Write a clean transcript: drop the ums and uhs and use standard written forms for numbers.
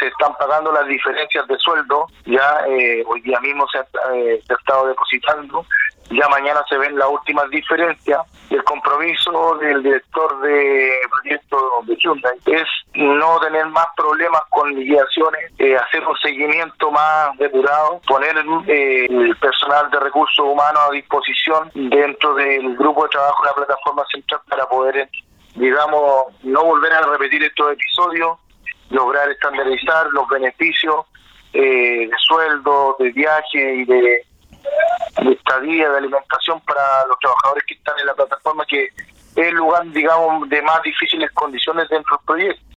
se están pagando las diferencias de sueldo, ya hoy día mismo se ha estado depositando, ya mañana se ven las últimas diferencias. El compromiso del director de proyecto de Hyundai es no tener más problemas con liquidaciones, hacer un seguimiento más depurado, poner el personal de recursos humanos a disposición dentro del grupo de trabajo de la plataforma central para poder, digamos, no volver a repetir estos episodios, lograr estandarizar los beneficios de sueldo, de viaje y de estadía, de alimentación para los trabajadores que están en la plataforma, que es el lugar, digamos, de más difíciles condiciones dentro del proyecto.